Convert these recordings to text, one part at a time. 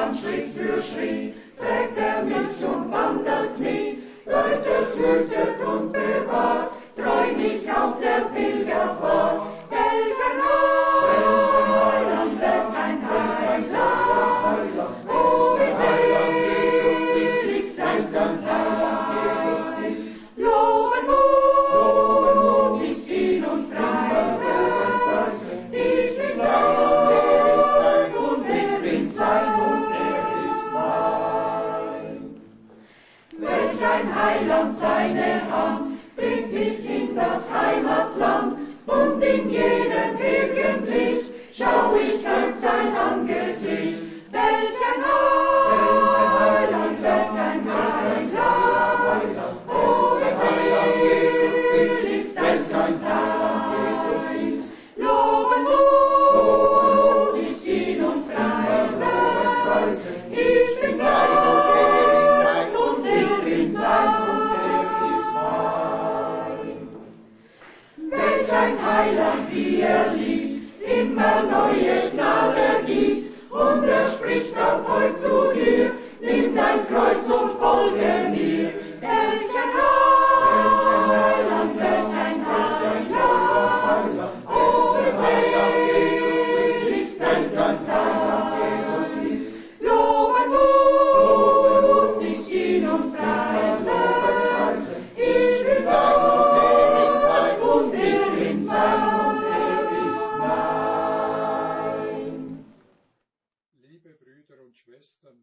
Heiland Schritt für Schritt, trägt mich und wandelt mit, läutet, hütet und bewahrt, treu mich auf der Pilgerfahrt. Welch ein Heiland, welch ein Heiland, oh, wie seligst einsam sein. Loben muss ich ihn und preisen, ich bin sein und er bin sein und er ist mein. Welch ein Heiland, seine Hand bringt mich in das Heimatland, und in jedem Birkenlicht schau ich an sein Angesicht. Welch ein Heiland, welch ein Heiland, oh, wie seligst einsam sein. Loben muss ich ihn und preisen, ich bin sein und er bin sein und er ist mein. Welch ein Heiland, wie er liebt, immer neue Gnade gibt, und er spricht auch heut zu dir, nimm dein Kreuz und folge mir. Welch ein Heiland, welch ein Heiland, oh, wie seligst einsam sein. Loben muss ich ihn und preisen, ich bin sein und er ist mein, und er bin sein und er ist mein. Liebe Brüder und Schwestern,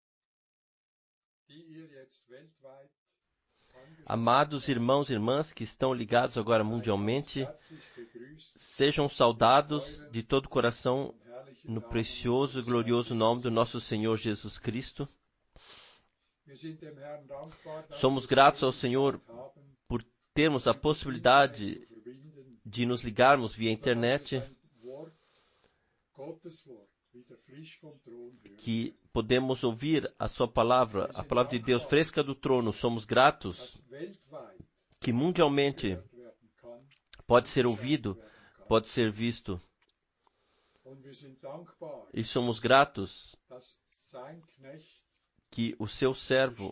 die ihr jetzt weltweit Amados irmãos e irmãs que estão ligados agora mundialmente, sejam saudados de todo o coração no precioso e glorioso nome do nosso Senhor Jesus Cristo. Somos gratos ao Senhor por termos a possibilidade de nos ligarmos via internet, que podemos ouvir a sua palavra, a palavra de Deus fresca do trono. Somos gratos que mundialmente pode ser ouvido, pode ser visto. E somos gratos que o seu servo,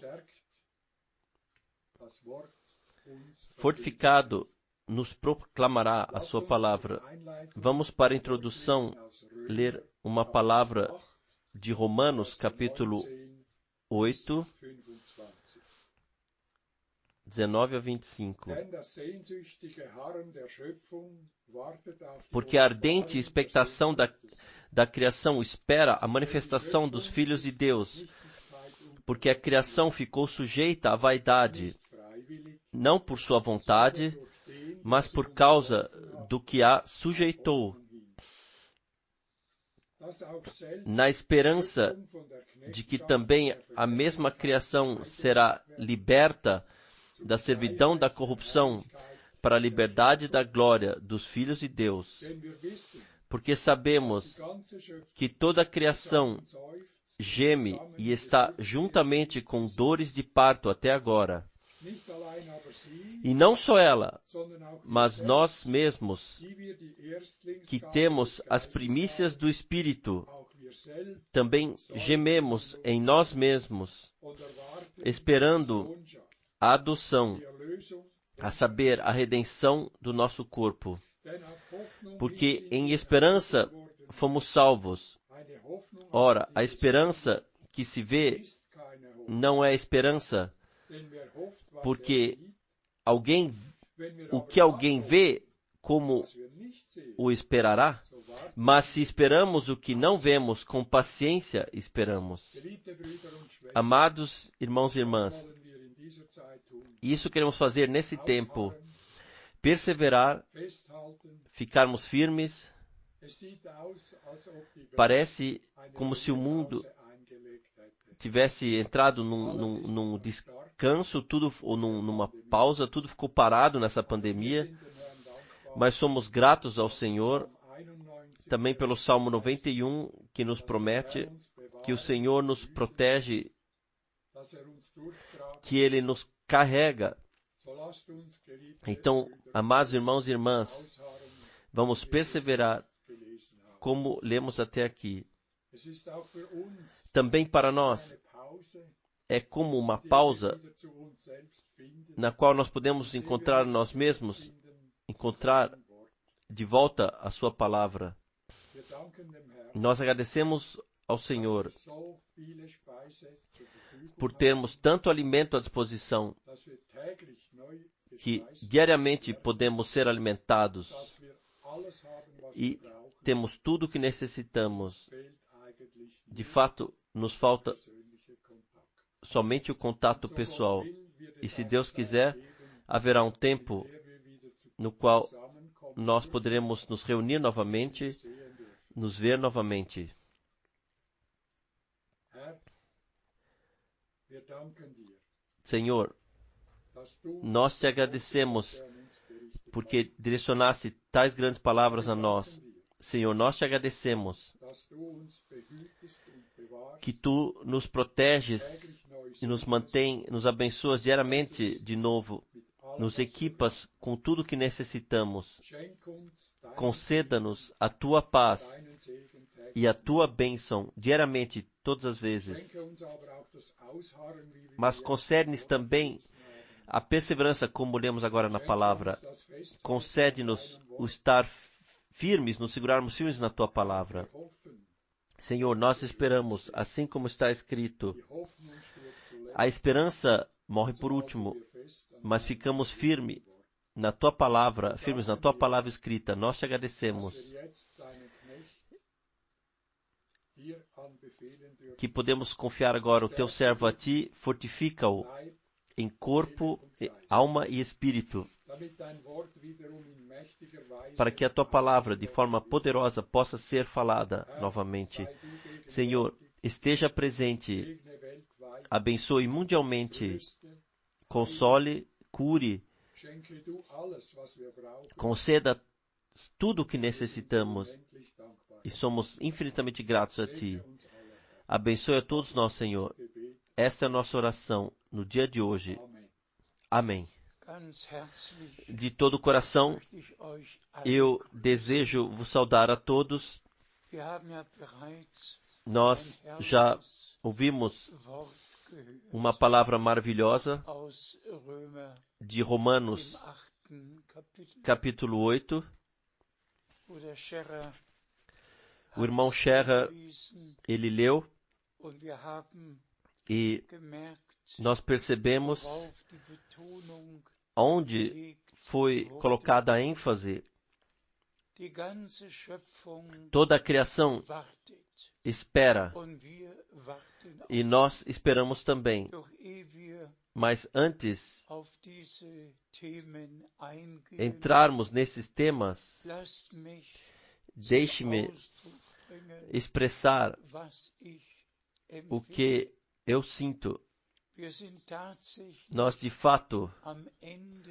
fortificado, nos proclamará a sua palavra. Vamos para a introdução ler uma palavra de Romanos, capítulo 8, 19 a 25. Porque a ardente expectação da criação espera a manifestação dos filhos de Deus, porque a criação ficou sujeita à vaidade, não por sua vontade, mas por causa do que a sujeitou, na esperança de que também a mesma criação será liberta da servidão da corrupção para a liberdade da glória dos filhos de Deus. Porque sabemos que toda a criação geme e está juntamente com dores de parto até agora. E não só ela, mas nós mesmos, que temos as primícias do Espírito, também gememos em nós mesmos, esperando a adoção, a saber, a redenção do nosso corpo. Porque em esperança fomos salvos. Ora, a esperança que se vê não é esperança, porque o que alguém vê, como o esperará? Mas se esperamos o que não vemos, com paciência esperamos. Amados irmãos e irmãs, isso queremos fazer nesse tempo. Perseverar, ficarmos firmes. Parece como se o mundo tivesse entrado num descanso, ou numa pausa, tudo ficou parado nessa pandemia, mas somos gratos ao Senhor, também pelo Salmo 91, que nos promete que o Senhor nos protege, que Ele nos carrega. Então, amados irmãos e irmãs, vamos perseverar, como lemos até aqui. Es ist auch für uns Também para nós eine Pause, é como uma die wir pausa wieder zu uns selbst finden, na qual nós podemos encontrar nós mesmos, encontrar de volta a sua palavra. Wir danken dem Herrn, Nós agradecemos ao Senhor dass wir so viele Speise zur Verfügung por haben, termos tanto alimento à disposição dass wir täglich neu que gespeist diariamente werden, podemos ser alimentados dass wir alles haben, was e wir brauchen. temos tudo o que necessitamos. Fehlt eigentlich De nur fato, nos falta persönlicher Kontakt. somente o contato So Gott pessoal. will, wird E es se eine Deus Zeit quiser, geben, haverá in tempo der wir wieder no qual zusammenkommen nós dürfen, poderemos nos reunir novamente, sehen dürfen. nos ver novamente. Herr, wir danken dir, Senhor, dass du nós te so agradecemos viel an uns berichtet porque hast. direcionasse tais grandes palavras Wir a nós. danken dir, Senhor, nós te agradecemos dass du uns behütest und bewahrst, que tu nos proteges täglich neu e nos segnest, mantém, nos abençoas diariamente de novo, mit allem, nos was wir equipas com tudo o que necessitamos. brauchen. Schenk uns deinen Conceda-nos a tua paz deinen Segen täglich. e a tua bênção diariamente, todas as vezes. Schenke uns aber auch das Ausharren, wie wir Mas jetzt concede-nos Wort também gelesen haben. a perseverança, como lemos agora na Schenke palavra. uns das Festhalten Concede-nos an deinem o Wort. estar firmes, nos segurarmos firmes na tua palavra. Wir hoffen, Senhor, nós esperamos, assim como está escrito, die Hoffnung stirbt zuletzt, a esperança morre so por halten último, wir fest an mas deinem ficamos geschriebenen firmes Wort. na tua palavra, firmes na tua palavra escrita. Nós te Dass agradecemos wir jetzt deinen Knecht dir anbefehlen dürfen, que podemos confiar agora o teu servo a ti, fortifica-o Leib, em corpo, alma e espírito, damit dein Wort wiederum in mächtiger Weise para que a tua palavra, de ausgesprochen forma wird. poderosa, possa ser falada Herr, novamente. sei du gegenwärtig, Senhor, esteja presente, segne weltweit, abençoe mundialmente, tröste, console, cure, schenke du alles, was wir brauchen. conceda tudo o que necessitamos Unendlich dankbar. e somos infinitamente gratos a ti. Segne uns alle, Herr. Abençoe a todos nós, Senhor. Gebet. Esta é a nossa oração no dia de hoje. Amen. Amém. Ganz herzlich De todo o coração, möchte ich euch alle eu grüßen. desejo vos saudar a todos. Wir haben ja bereits Nós ein já herrliches ouvimos Wort gehört uma palavra maravilhosa aus Römer de im Romanos, 8. Kapitel, capítulo 8. wo der Scherer O irmão Scherer, ele leu und wir haben e gemerkt, nós percebemos worauf die Betonung onde gelegt foi wurde. colocada a ênfase. Die ganze Schöpfung Toda a criação wartet espera und wir warten e auch. nós esperamos também. Doch ehe wir Mas antes auf diese Themen eingehen, entrarmos nesses temas, lasst mich deixe-me Ausdruck bringen, expressar was ich o empfinde. que eu sinto. Wir sind tatsächlich Nós, de fato, am Ende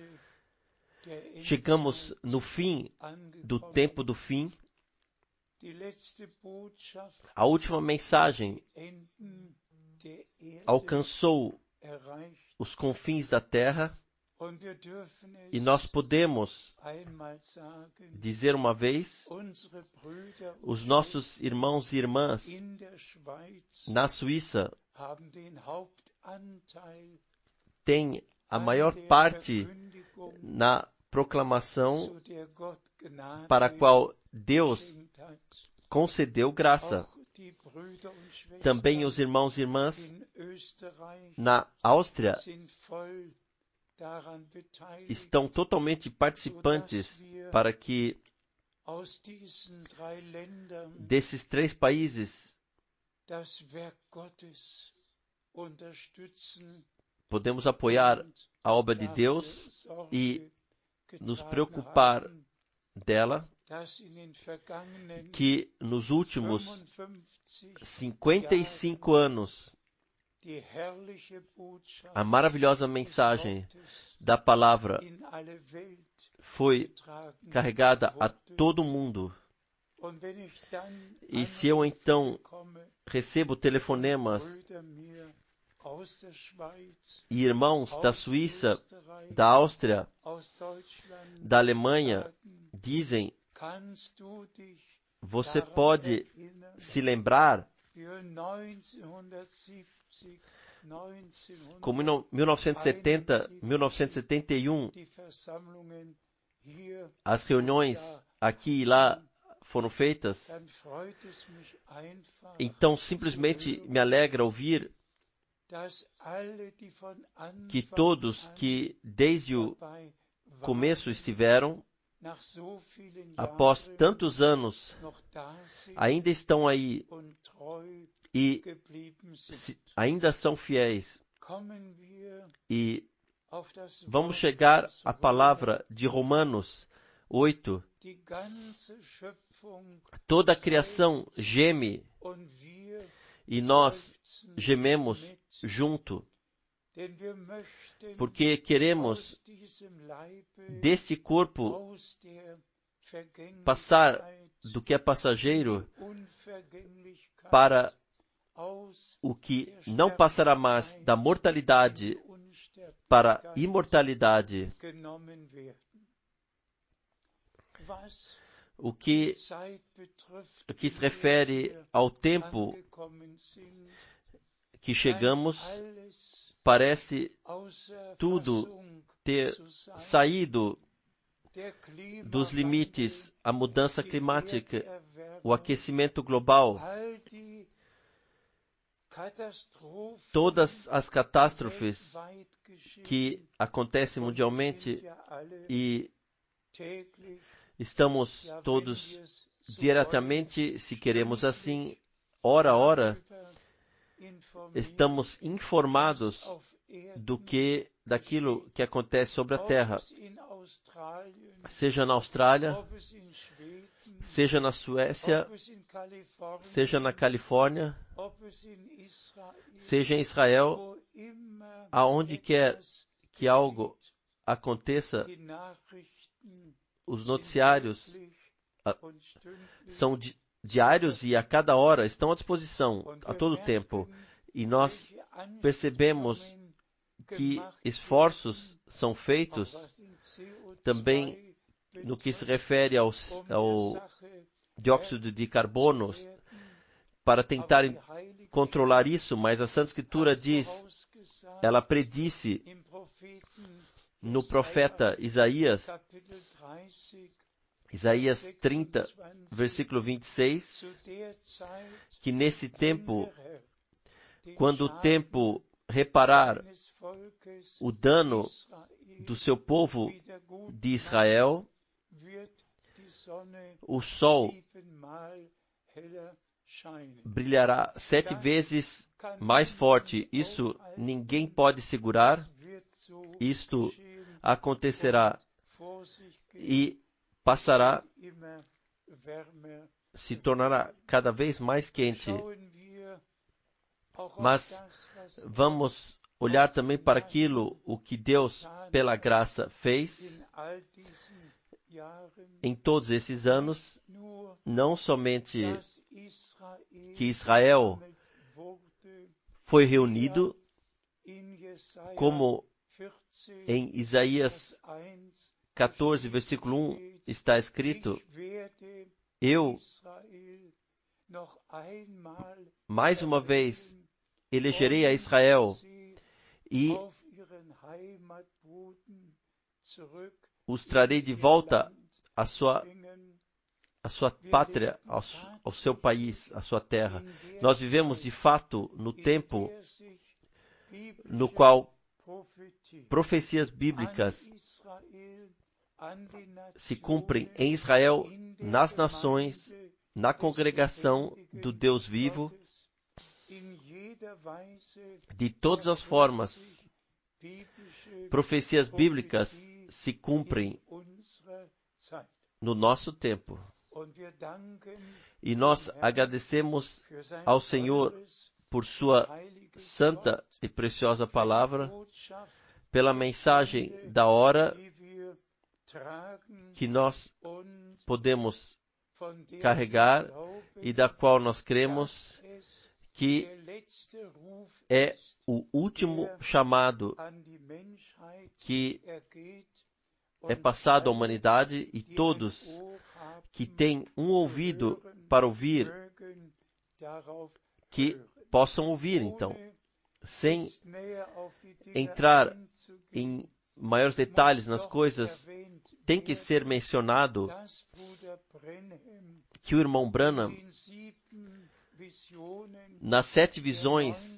der chegamos Endzeit no fim do angekommen. tempo do fim. Die letzte Botschaft, A última mensagem die Enden der Erde alcançou erreicht. os confins da terra Und wir dürfen e es nós podemos einmal sagen, dizer uma vez: unsere Brüder os und nossos irmãos e irmãs Schwestern in der Schweiz na Suíça haben den Hauptanteil têm a an maior der parte Verkündigung, na proclamação zu der Gott Gnade para a qual Deus geschenkt hat. concedeu graça. Auch die Brüder und Schwestern Também os irmãos e irmãs in Österreich na Áustria sind voll daran beteiligt, estão totalmente participantes para que aus diesen 3 Ländern desses 3 países das Werk Gottes unterstützen podemos apoiar und a obra de dafür Deus Sorge e nos getragen preocupar haben, dela, dass in den vergangenen que nos últimos 55 55 anos die herrliche Botschaft a maravilhosa des mensagem Wortes da palavra in alle Welt foi getragen carregada a wurde. todo mundo. Und wenn ich dann E se eu Anrufe então bekomme, recebo telefonemas Brüder mir aus der Schweiz, e irmãos da aus Suíça, Österreich, da Áustria, aus Deutschland, da Alemanha, sagen, dizem: kannst du dich você daran pode erinnern, se lembrar Como em 1970, 1971, as reuniões aqui e lá foram feitas, então simplesmente me alegra ouvir que todos que desde o começo estiveram, após tantos anos, ainda estão aí e ainda são fiéis. E vamos chegar à palavra de Romanos 8. Toda a criação geme e nós gememos junto, porque queremos desse corpo passar do que é passageiro para o que não passará mais, da mortalidade para a imortalidade. O que se refere ao tempo que chegamos, parece tudo ter saído dos limites, a mudança climática, o aquecimento global, todas as catástrofes que acontecem mundialmente, e estamos todos diretamente, se queremos assim, hora a hora, estamos informados daquilo que acontece sobre a Terra, seja na Austrália, seja na Suécia, seja na Califórnia, seja em Israel, aonde quer que algo aconteça, os noticiários são diários e a cada hora estão à disposição, a todo tempo. E nós percebemos que esforços são feitos também no que se refere ao dióxido de carbono para tentar controlar isso, mas a Santa Escritura diz, ela predisse no profeta Isaías 30, versículo 26, que nesse tempo, quando o tempo reparar o dano do seu povo de Israel, o sol brilhará 7 vezes mais forte. Isso ninguém pode segurar. Isto acontecerá e passará, se tornará cada vez mais quente. Mas vamos olhar também para aquilo o que Deus, pela graça, fez em todos esses anos, não somente que Israel foi reunido, como em Isaías 14, versículo 1 está escrito, eu, mais uma vez, elegerei a Israel e os trarei de volta à sua pátria, ao seu país, à sua terra. Nós vivemos, de fato, no tempo no qual profecias bíblicas se cumprem em Israel, nas nações, na congregação do Deus vivo, de todas as formas. Profecias bíblicas se cumprem no nosso tempo. E nós agradecemos ao Senhor por sua santa e preciosa palavra, pela mensagem da hora que nós podemos carregar e da qual nós cremos que é o último chamado que é passado à humanidade, e todos que têm um ouvido para ouvir, que possam ouvir, então. Ohne Sem jetzt näher auf die Dinge entrar einzugehen, em maiores detalhes nas coisas, tem que ser mencionado dass Bruder Branham que o irmão Branham, in den 7 Visionen nas 7 der visões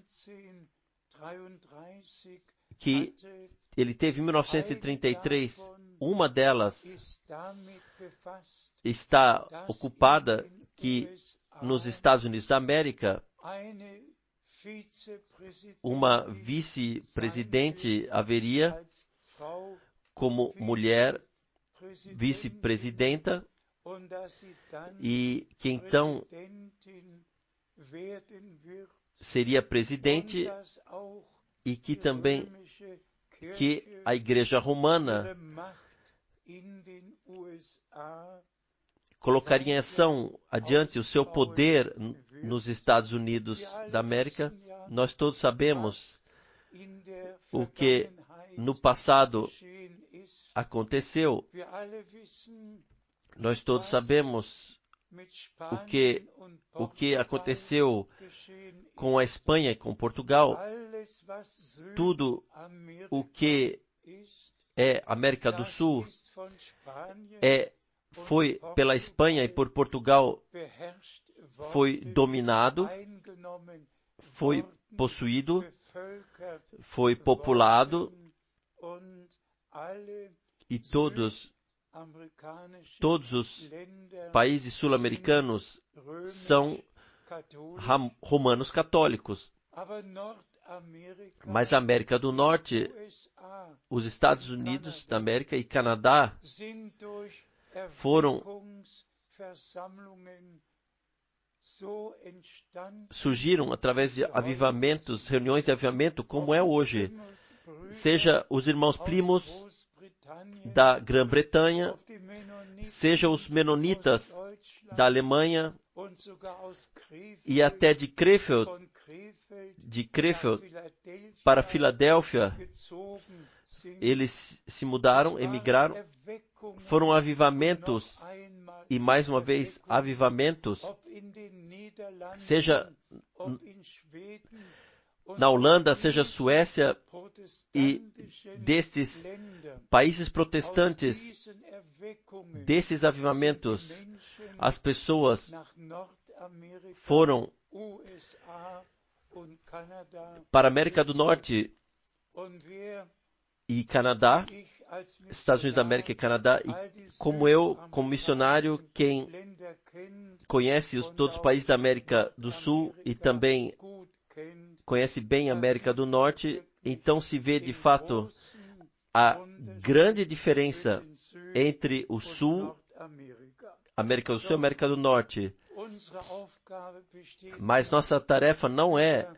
1933 que hatte, ele teve em 1933, uma delas ist damit befasst, está dass ocupada in den que USA nos Estados Unidos da América, eine Vizepräsidentin uma vice-presidente haveria als Frau como mulher Präsidentin vice-presidenta und dass sie dann e que então Präsidentin werden wird seria und presidente dass auch e que die também römische que Kirche a Igreja Romana ihre Macht in den USA colocaria em ação adiante o seu poder nos Estados Unidos da América. Nós todos sabemos in der o que Vergangenheit no passado geschehen ist. aconteceu. Wir alle wissen, Nós todos sabemos mit o que Spanien und aconteceu Portugal geschehen com a ist. Espanha e com Portugal. Alles, was Tudo o que ist, é América do das Sul ist von Spanien foi pela Espanha e por Portugal beherrscht worden, foi dominado, eingenommen, foi worden, possuído, bevölkert foi populado worden und alle e todos amerikanischen os Länder países sul-americanos são römisch-katholisch, romanos católicos. aber Nordamerika, Mas a América do Norte, USA, os Estados Unidos da América e Canadá sind durch foram Erweckungsversammlungen so entstanden, surgiram através de avivamentos, reuniões de avivamento, como é hoje. Seja os irmãos primos da Grã-Bretanha, seja os menonitas da Alemanha e até de Krefeld para Filadélfia, eles se mudaram, emigraram. Foram avivamentos e mais uma vez avivamentos, seja na Holanda, seja Suécia e destes países protestantes, desses avivamentos, as pessoas foram para a América do Norte e Canadá, Estados Unidos da América e Canadá, e como eu, como missionário, quem conhece todos os países da América do Sul e também conhece bem a América do Norte, então se vê de fato a grande diferença entre o Sul, América do Sul e América do Norte. Mas nossa tarefa não é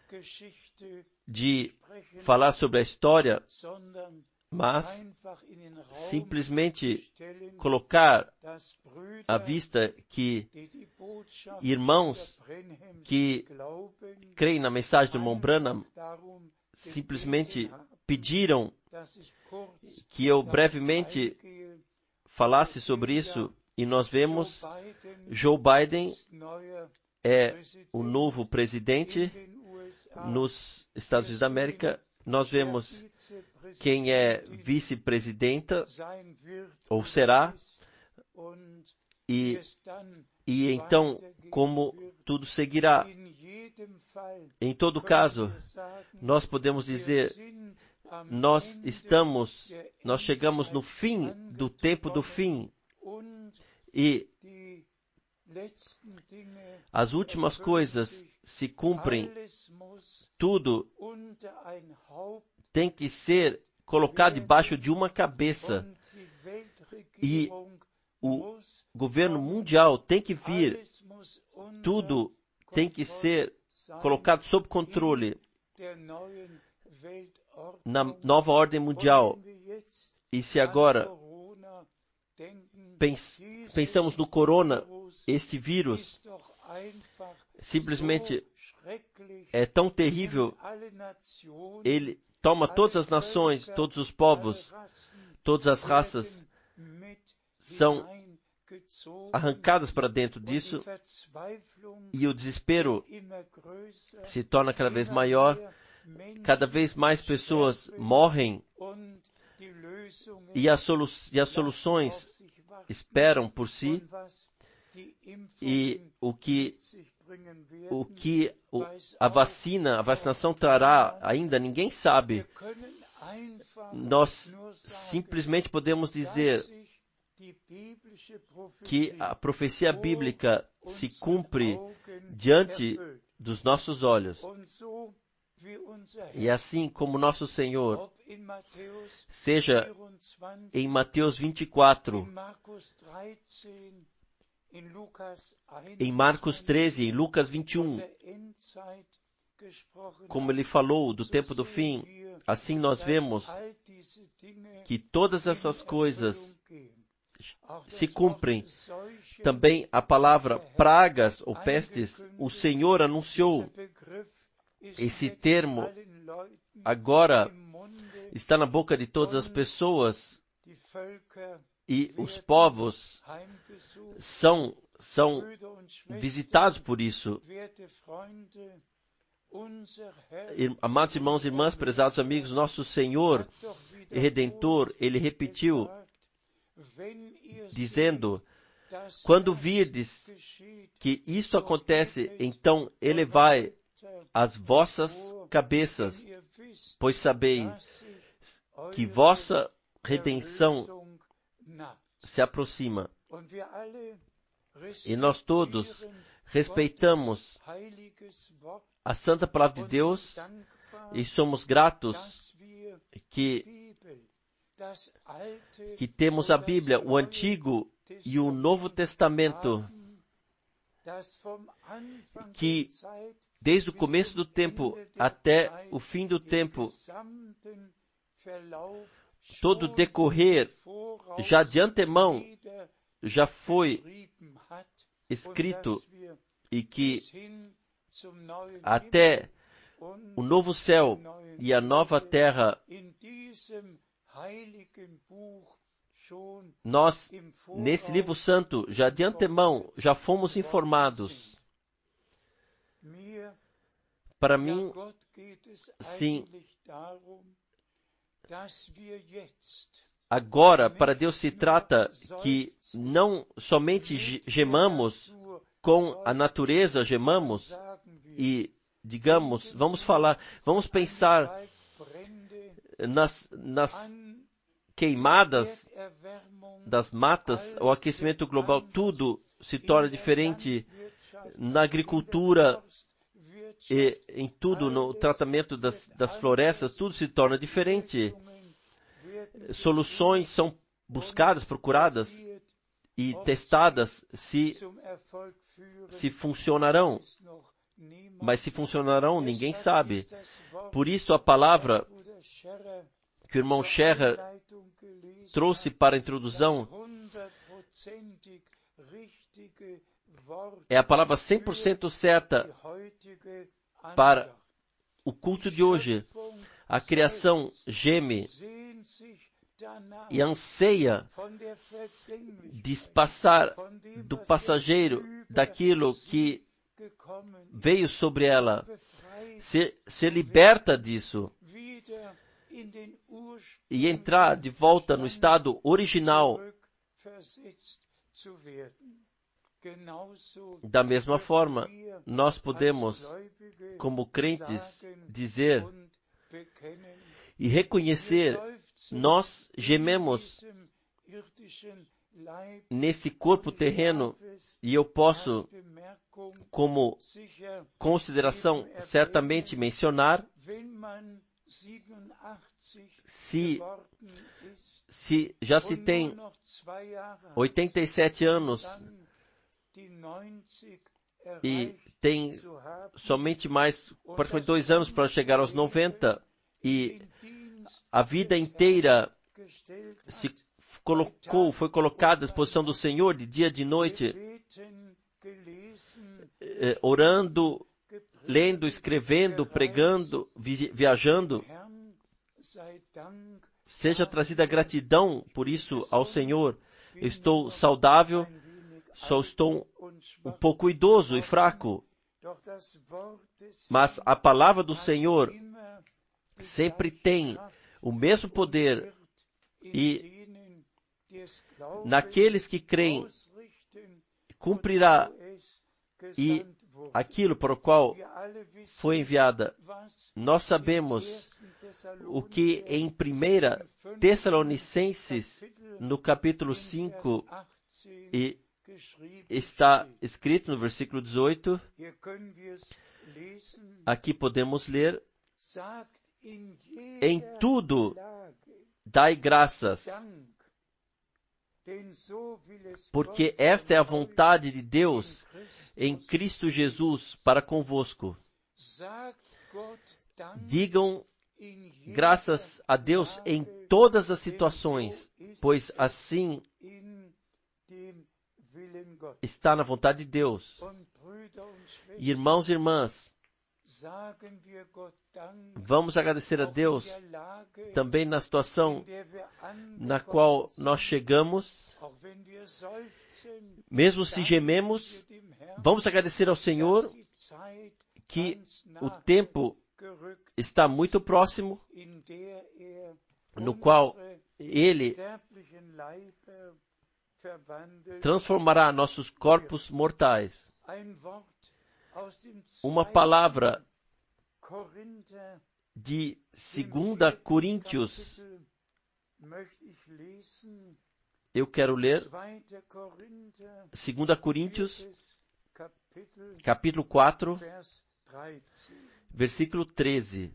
de falar sobre a história, mas simplesmente colocar à vista que irmãos que creem na mensagem do irmão Branham simplesmente pediram que eu brevemente falasse sobre isso, e nós vemos Joe Biden é o novo presidente nos Estados Unidos da América. Nós vemos quem é vice-presidenta, ou será, e então como tudo seguirá. Em todo caso, nós podemos dizer, nós chegamos no fim do tempo do fim, e as últimas coisas se cumprem. Tudo tem que ser colocado debaixo de uma cabeça, e o governo mundial tem que vir. Tudo tem que ser colocado sob controle na nova ordem mundial. E se agora pensamos no corona, esse vírus simplesmente é tão terrível, ele toma todas as nações, todos os povos, todas as raças são arrancadas para dentro disso, e o desespero se torna cada vez maior, cada vez mais pessoas morrem, e as soluções esperam por si, e a vacinação trará ainda, ninguém sabe. Nós simplesmente podemos dizer que a profecia bíblica se cumpre diante dos nossos olhos. E assim como nosso Senhor, seja em Mateus 24, em Marcos 13, em Lucas 21, como ele falou do tempo do fim, assim nós vemos que todas essas coisas se cumprem. Também a palavra pragas ou pestes, o Senhor anunciou. Esse termo agora está na boca de todas as pessoas, e os povos são visitados por isso. Amados irmãos e irmãs, prezados amigos, nosso Senhor e Redentor, Ele repetiu, dizendo, quando virdes que isto acontece, então elevai as vossas cabeças, pois sabeis que vossa redenção se aproxima. E nós todos respeitamos a santa palavra de Deus e somos gratos que temos a Bíblia, o Antigo e o Novo Testamento, que desde o começo do tempo até o fim do tempo, todo o decorrer, já de antemão, já foi escrito, e que até o novo céu e a nova terra, nós, nesse livro santo, já de antemão, já fomos informados. Para mim, sim, agora, para Deus se trata que não somente gemamos com a natureza, gemamos e, digamos, vamos pensar nas queimadas das matas, o aquecimento global, tudo se torna diferente na agricultura, e em tudo, no tratamento das florestas, tudo se torna diferente. Soluções são buscadas, procuradas e testadas se funcionarão. Mas se funcionarão, ninguém sabe. Por isso a palavra que o irmão Scherer trouxe para a introdução é a palavra 100% certa para o culto de hoje. A criação geme e anseia despassar do passageiro, daquilo que veio sobre ela, ser liberta disso e entrar de volta no estado original. Da mesma forma, nós podemos, como crentes, dizer e reconhecer, nós gememos nesse corpo terreno, e eu posso, como consideração, certamente mencionar, se já se tem 87 anos e tem somente mais praticamente 2 anos para chegar aos 90, e a vida inteira foi colocada à disposição do Senhor de dia e de noite, orando, lendo, escrevendo, pregando, viajando. Seja trazida gratidão por isso ao Senhor, eu estou saudável, só estou um pouco idoso e fraco. Mas a palavra do Senhor sempre tem o mesmo poder e naqueles que creem cumprirá e aquilo para o qual foi enviada. Nós sabemos o que em 1 Tessalonicenses, no capítulo 5, está escrito no versículo 18. Aqui podemos ler: em tudo dai graças, porque esta é a vontade de Deus em Cristo Jesus para convosco. Digam graças a Deus em todas as situações, pois assim está na vontade de Deus. Irmãos e irmãs, vamos agradecer a Deus também na situação na qual nós chegamos, mesmo se gememos, vamos agradecer ao Senhor que o tempo está muito próximo, no qual Ele transformará nossos corpos mortais. Uma palavra de 2 Coríntios, eu quero ler 2 Coríntios, capítulo 4, versículo 13.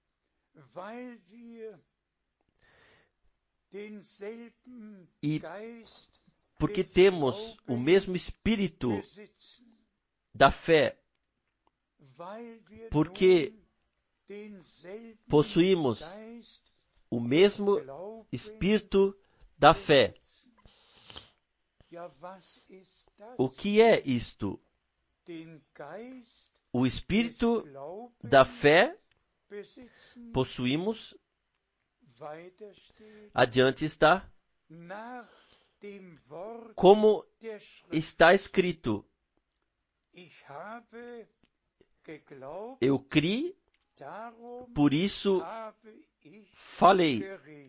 E porque temos o mesmo espírito da fé, porque possuímos o mesmo espírito da fé. O que é isto? O espírito da fé possuímos. Adiante está: como está escrito, eu criei, por isso falei.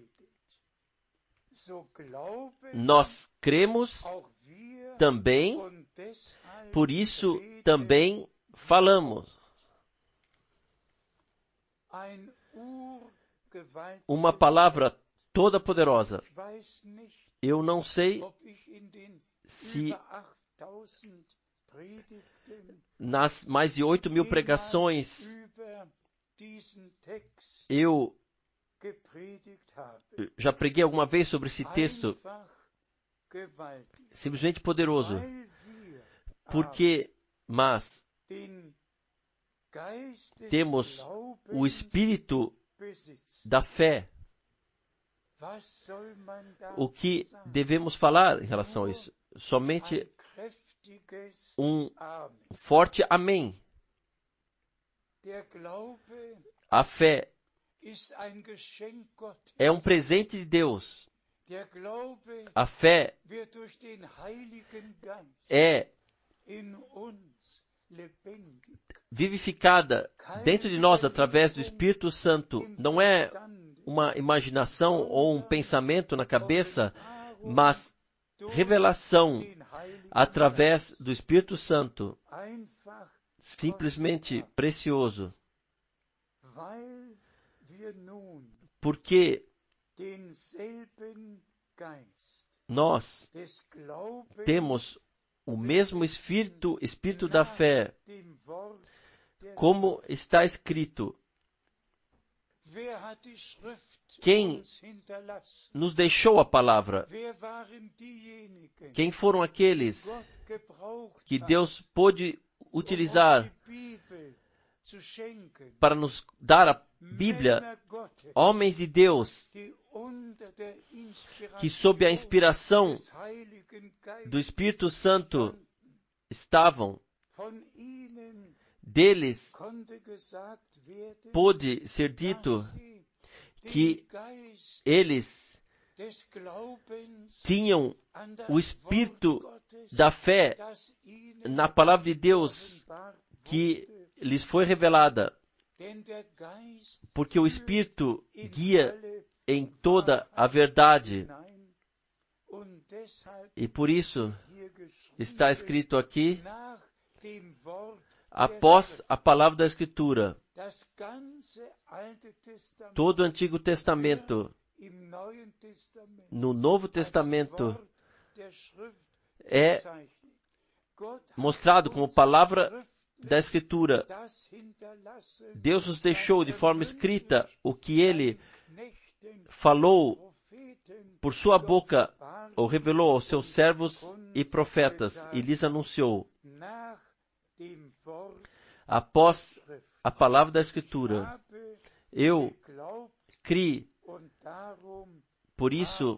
Nós cremos também, por isso também falamos. Uma palavra toda poderosa. Eu não sei se nas mais de 8.000 pregações eu já preguei alguma vez sobre esse texto. Simplesmente poderoso. Mas temos o espírito da fé. O que devemos falar em relação a isso? Somente um forte amém. A fé é um presente de Deus. A fé é vivificada dentro de nós através do Espírito Santo. Não é uma imaginação ou um pensamento na cabeça, mas revelação através do Espírito Santo. Simplesmente precioso. Porque nós temos o mesmo espírito da fé, como está escrito. Quem nos deixou a palavra? Quem foram aqueles que Deus pôde utilizar para nos dar a Bíblia? Homens de Deus que sob a inspiração do Espírito Santo estavam. Deles pôde ser dito que eles tinham o espírito da fé na palavra de Deus que lhes foi revelada, porque o Espírito guia em toda a verdade. E por isso está escrito aqui, após a palavra da Escritura, todo o Antigo Testamento, no Novo Testamento, é mostrado como palavra da Escritura. Deus nos deixou de forma escrita o que Ele falou por sua boca, ou revelou aos seus servos e profetas, e lhes anunciou. Após a palavra da Escritura, eu criei, por isso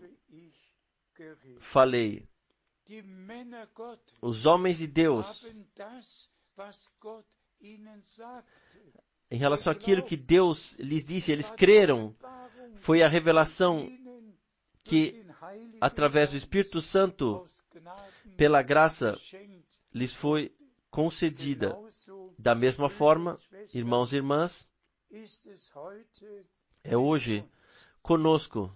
falei. Os homens de Deus, em relação àquilo que Deus lhes disse, eles creram. Foi a revelação que, através do Espírito Santo, pela graça, lhes foi concedida. Da mesma forma, irmãos e irmãs, é hoje conosco.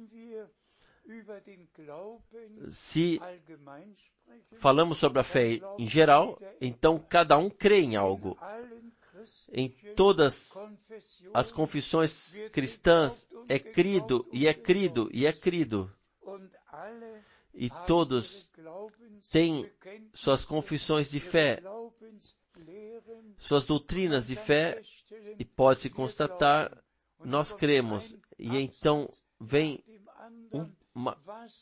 Se falamos sobre a fé em geral, então cada um crê em algo. Em todas as confissões cristãs é crido, e é crido, e é crido. E todos têm suas confissões de fé, suas doutrinas de fé, e pode-se constatar, nós cremos. E então vem uma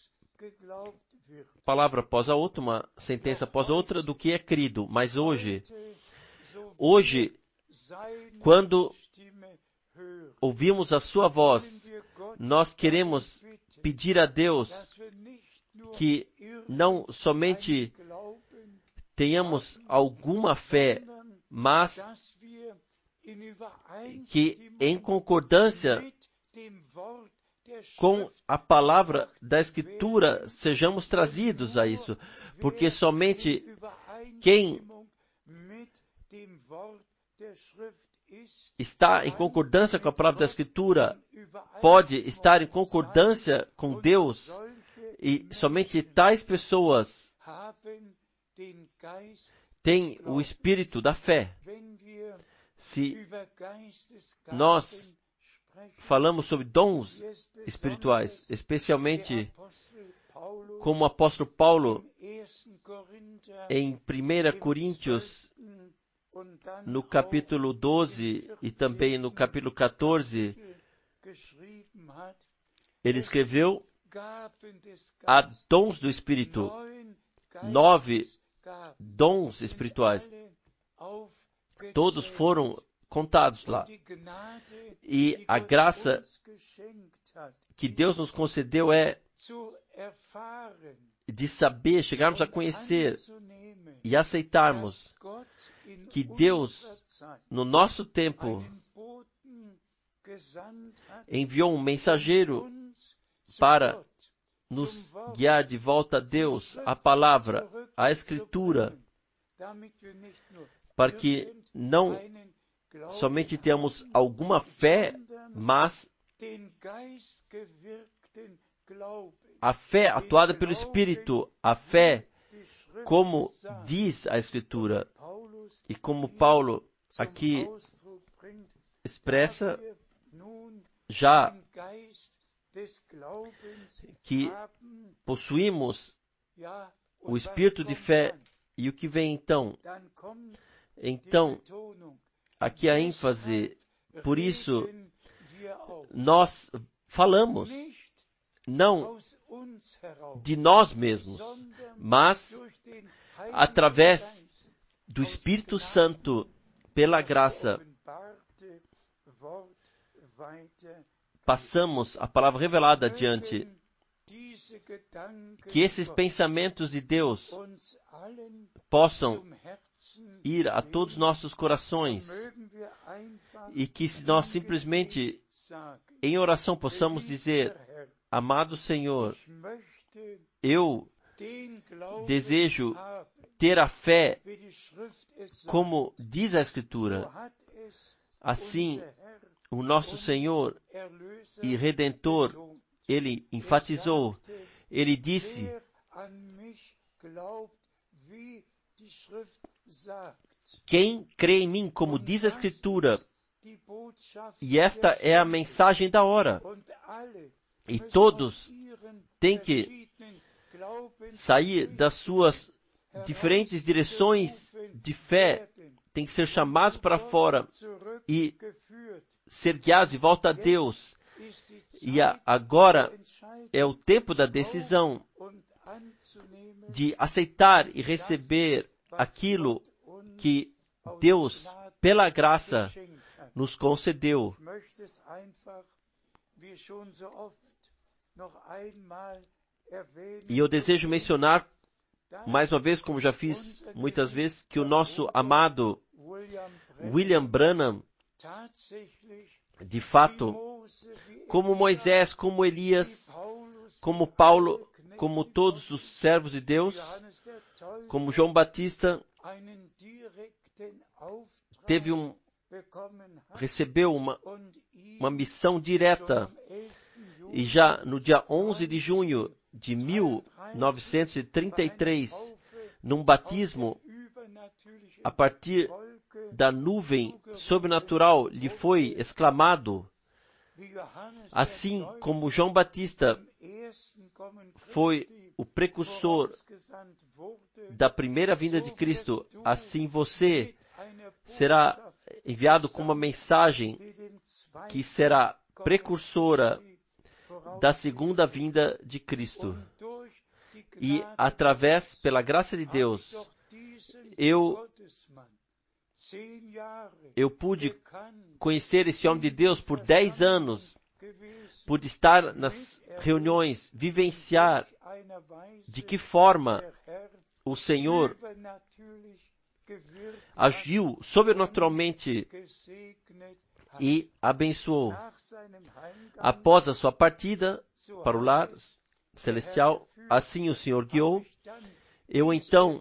palavra após a outra, uma sentença após a outra do que é crido. Mas hoje, quando ouvimos a sua voz, nós queremos pedir a Deus que não somente tenhamos alguma fé, mas que em concordância com a palavra da Escritura sejamos trazidos a isso, porque somente quem está em concordância com a palavra da Escritura pode estar em concordância com Deus, e somente tais pessoas têm o espírito da fé. Se nós falamos sobre dons espirituais, especialmente como o apóstolo Paulo em 1 Coríntios, no capítulo 12 e também no capítulo 14, ele escreveu: há dons do Espírito, 9 dons espirituais. Todos foram contados lá. E a graça que Deus nos concedeu é de saber, chegarmos a conhecer e aceitarmos que Deus, no nosso tempo, enviou um mensageiro para nos guiar de volta a Deus, a palavra, a Escritura, para que não somente tenhamos alguma fé, mas a fé atuada pelo Espírito, a fé como diz a Escritura, e como Paulo aqui expressa, já que possuímos o espírito de fé. E o que vem então? Então, aqui a ênfase, por isso, nós falamos, não de nós mesmos, mas através do Espírito Santo, pela graça, passamos a palavra revelada adiante. Que esses pensamentos de Deus possam ir a todos os nossos corações, e que nós simplesmente, em oração, possamos dizer: Amado Senhor, eu desejo ter a fé como diz a Escritura. Assim, o nosso Senhor e Redentor, Ele enfatizou, Ele disse: quem crê em mim, como diz a Escritura, e esta é a mensagem da hora. E todos têm que sair das suas diferentes direções de fé, têm que ser chamados para fora e ser guiados de volta a Deus. E agora é o tempo da decisão de aceitar e receber aquilo que Deus, pela graça, nos concedeu. E eu desejo mencionar, mais uma vez, como já fiz muitas vezes, que o nosso amado William Branham, de fato, como Moisés, como Elias, como Paulo, como todos os servos de Deus, como João Batista, recebeu uma missão direta. E já no dia 11 de junho de 1933, num batismo, a partir da nuvem sobrenatural, lhe foi exclamado, assim como João Batista foi o precursor da primeira vinda de Cristo, assim você será enviado com uma mensagem que será precursora da segunda vinda de Cristo. E através, pela graça de Deus, eu pude conhecer esse homem de Deus por 10 anos, pude estar nas reuniões, vivenciar de que forma o Senhor agiu sobrenaturalmente e abençoou. Após a sua partida para o lar celestial, assim o Senhor guiou. Eu então,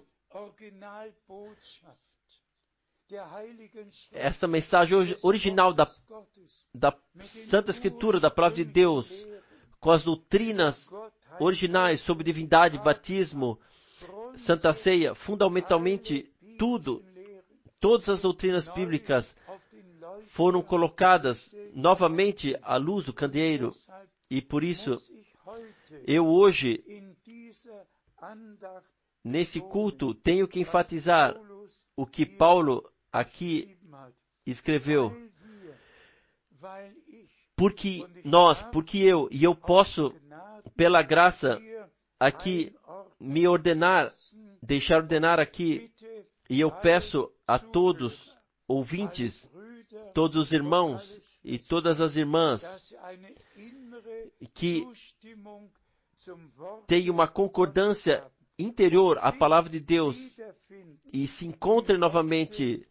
essa mensagem original da Santa Escritura, da Palavra de Deus, com as doutrinas originais sobre divindade, batismo, Santa Ceia, fundamentalmente todas as doutrinas bíblicas foram colocadas novamente à luz do candeeiro. E por isso, eu hoje, nesse culto, tenho que enfatizar o que Paulo aqui escreveu. Porque eu posso, pela graça, aqui me ordenar, deixar ordenar aqui, e eu peço a todos ouvintes, todos os irmãos e todas as irmãs, que tenham uma concordância interior à palavra de Deus e se encontrem novamente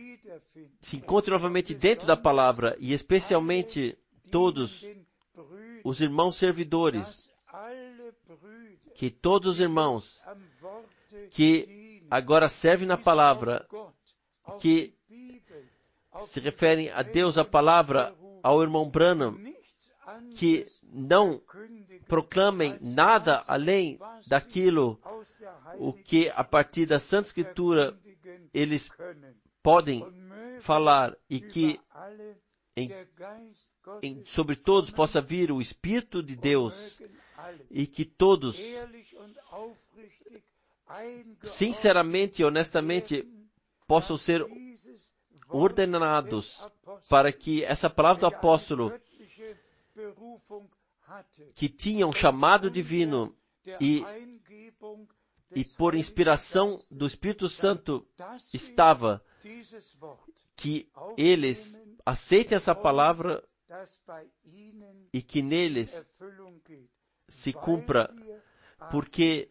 dentro da palavra, e especialmente todos os irmãos servidores, que todos os irmãos que agora servem na palavra, que se referem a Deus, a palavra, ao irmão Branham, que não proclamem nada além daquilo o que a partir da Santa Escritura eles podem falar, e que sobre todos possa vir o Espírito de Deus, e que todos sinceramente e honestamente possam ser ordenados para que essa palavra do apóstolo, que tinha um chamado divino e por inspiração do Espírito Santo estava, que eles aceitem essa palavra e que neles se cumpra, porque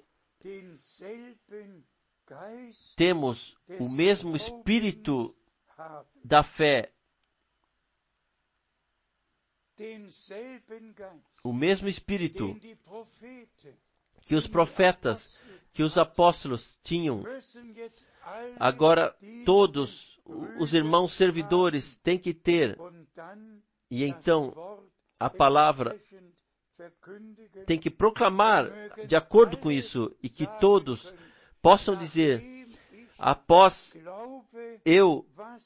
temos o mesmo Espírito da fé. o mesmo Espírito que os profetas, que os apóstolos tinham. Agora todos os irmãos servidores têm que ter, e então a palavra tem que proclamar de acordo com isso, e que todos possam dizer: após eu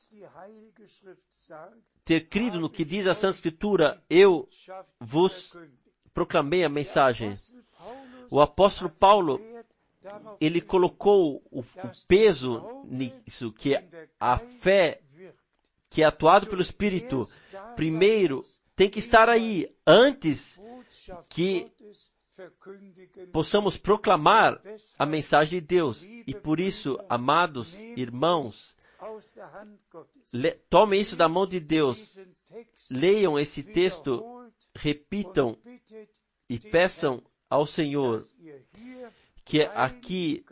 ter crido no que diz a Santa Escritura, eu vos proclamei a mensagem. O apóstolo Paulo, ele colocou o peso nisso, que a fé que é atuada pelo Espírito, primeiro tem que estar aí, antes que possamos proclamar a mensagem de Deus. E por isso, amados irmãos, tomem isso da mão de Deus, leiam esse texto, repitam e peçam ao Senhor que aqui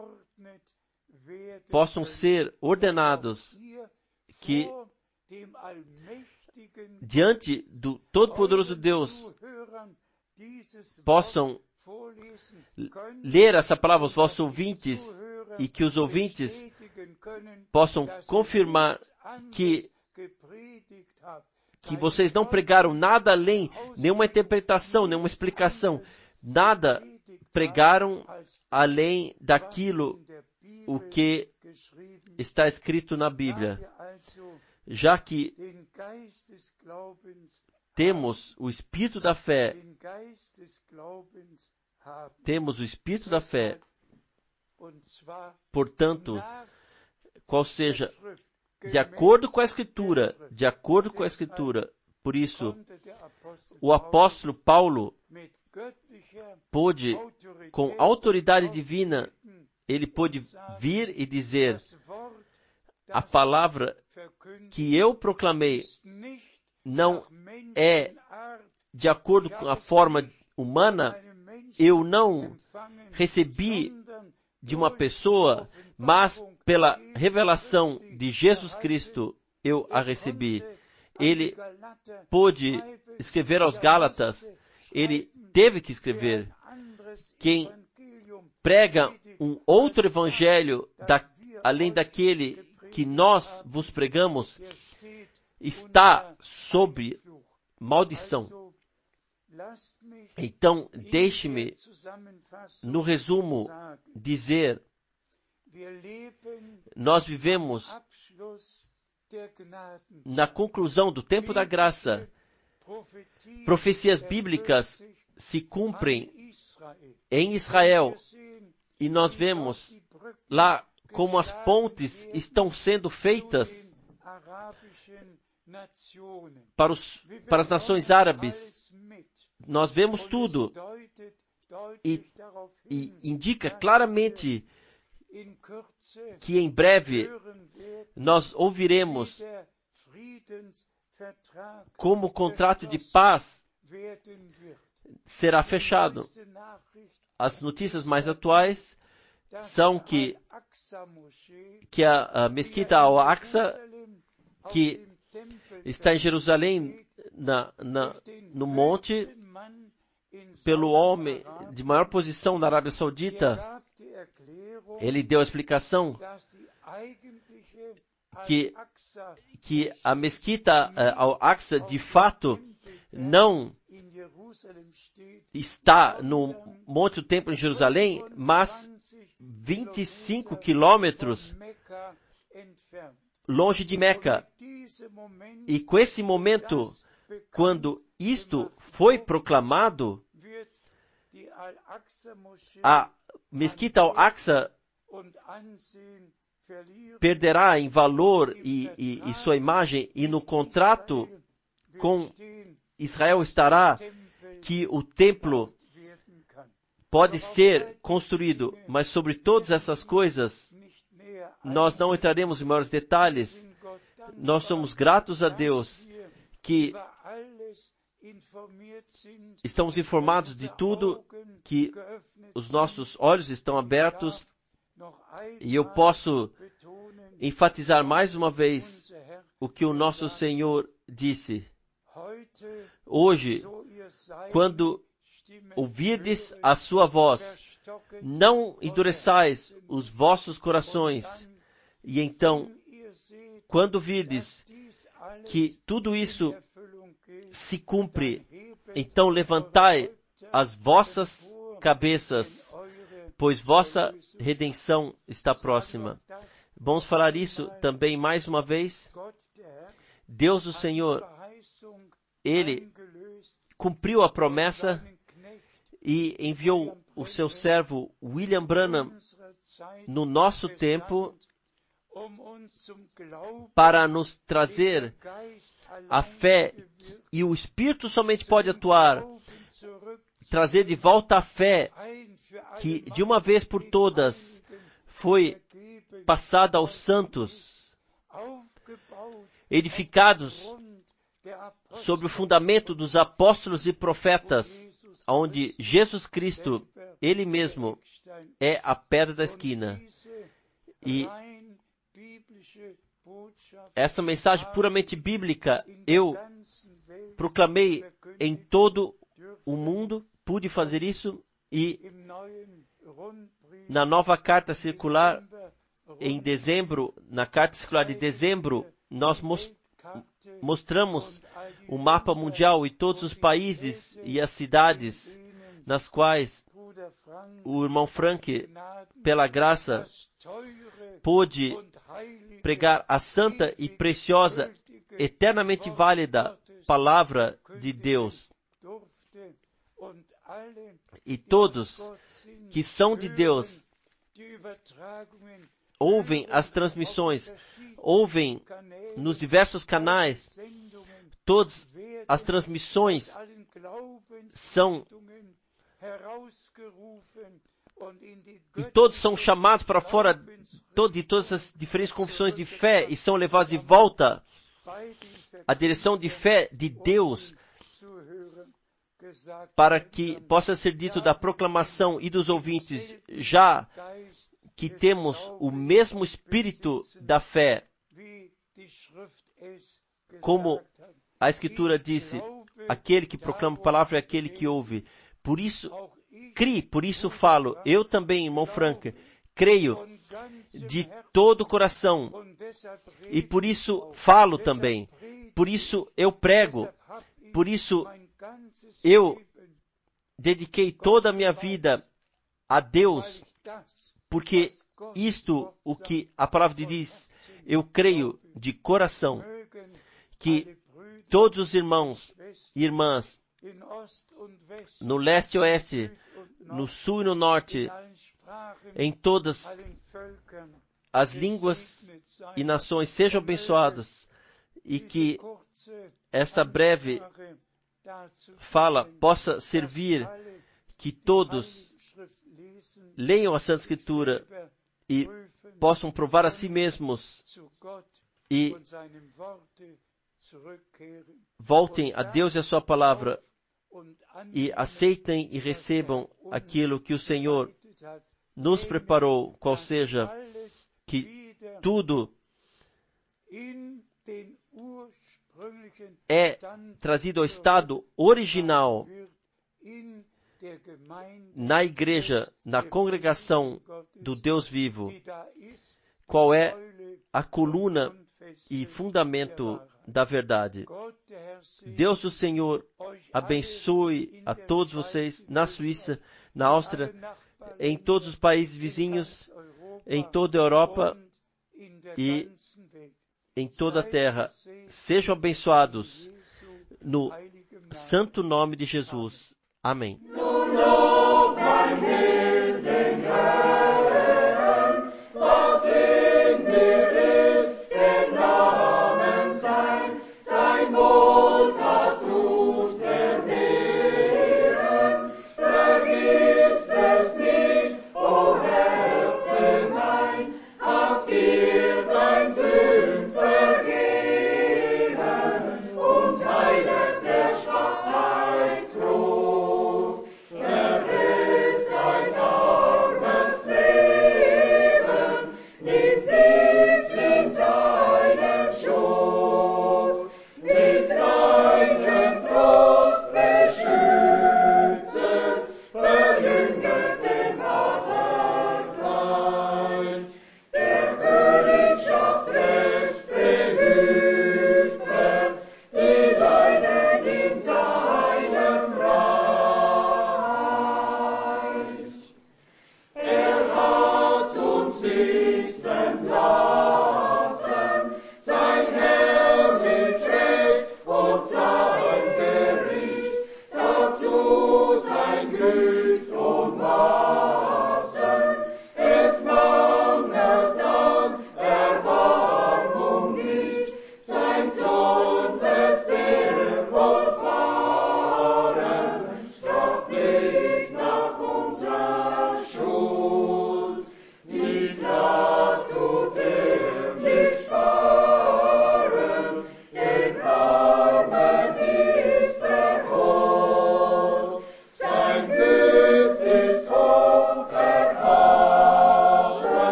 possam ser ordenados, que diante do Todo-Poderoso Deus possam ler essa palavra aos vossos ouvintes, e que os ouvintes possam confirmar que vocês não pregaram nada além, nenhuma interpretação, nenhuma explicação, nada pregaram além daquilo o que está escrito na Bíblia. Já que temos o Espírito da fé, portanto, qual seja, de acordo com a Escritura, por isso, o apóstolo Paulo pôde, com autoridade divina, ele pôde vir e dizer: a palavra que eu proclamei não é de acordo com a forma humana, eu não recebi de uma pessoa, mas pela revelação de Jesus Cristo eu a recebi. Ele pôde escrever aos Gálatas, ele teve que escrever: quem prega um outro evangelho além daquele que nós vos pregamos está sob maldição. Então, deixe-me, no resumo, dizer: nós vivemos na conclusão do tempo da graça. Profecias bíblicas se cumprem em Israel, e nós vemos lá como as pontes estão sendo feitas para as nações árabes. Nós vemos tudo, e indica claramente que em breve nós ouviremos como o contrato de paz será fechado. As notícias mais atuais são que a Mesquita Al-Aqsa, que está em Jerusalém, no monte, pelo homem de maior posição da Arábia Saudita, ele deu a explicação que a Mesquita Al-Aqsa de fato não está no Monte do Templo em Jerusalém, mas 25 quilômetros longe de Meca. E com esse momento, quando isto foi proclamado, a Mesquita Al-Aqsa perderá em valor e sua imagem, e no contrato com Israel estará que o templo pode ser construído, mas sobre todas essas coisas nós não entraremos em maiores detalhes. Nós somos gratos a Deus que estamos informados de tudo, que os nossos olhos estão abertos, e eu posso enfatizar mais uma vez o que o nosso Senhor disse: Hoje, quando ouvirdes a sua voz, não endureçais os vossos corações. E então, quando virdes que tudo isso se cumpre, então levantai as vossas cabeças, pois vossa redenção está próxima. Vamos falar isso também mais uma vez. Deus, o Senhor, Ele cumpriu a promessa e enviou o seu servo William Branham no nosso tempo para nos trazer a fé, e o Espírito somente pode atuar, trazer de volta a fé que de uma vez por todas foi passada aos santos, edificados sobre o fundamento dos apóstolos e profetas, onde Jesus Cristo, Ele mesmo, é a pedra da esquina. E essa mensagem puramente bíblica eu proclamei em todo o mundo, pude fazer isso, e na nova carta circular, em dezembro, na carta circular de dezembro, nós mostramos o mapa mundial e todos os países e as cidades nas quais o irmão Frank, pela graça, pôde pregar a santa e preciosa, eternamente válida palavra de Deus. E todos que são de Deus ouvem as transmissões, ouvem nos diversos canais, todas as transmissões são, e todos são chamados para fora de todas as diferentes confissões de fé e são levados de volta à direção de fé de Deus, para que possa ser dito da proclamação e dos ouvintes, já que temos o mesmo espírito da fé, como a Escritura disse, aquele que proclama a palavra é aquele que ouve. Por isso, por isso falo. Eu também, irmão Frank, creio de todo o coração. E por isso falo também. Por isso eu prego. Por isso eu dediquei toda a minha vida a Deus. Porque isto, o que a palavra diz, eu creio de coração que todos os irmãos e irmãs no leste e oeste, no sul e no norte, em todas as línguas e nações sejam abençoadas, e que esta breve fala possa servir que todos leiam a Santa Escritura e possam provar a si mesmos e voltem a Deus e a sua palavra e aceitem e recebam aquilo que o Senhor nos preparou, qual seja que tudo é trazido ao estado original na igreja, na congregação do Deus vivo, qual é a coluna e fundamento da verdade. Deus do Senhor abençoe a todos vocês na Suíça, na Áustria, em todos os países vizinhos, em toda a Europa e em toda a terra. Sejam abençoados no santo nome de Jesus. Amém.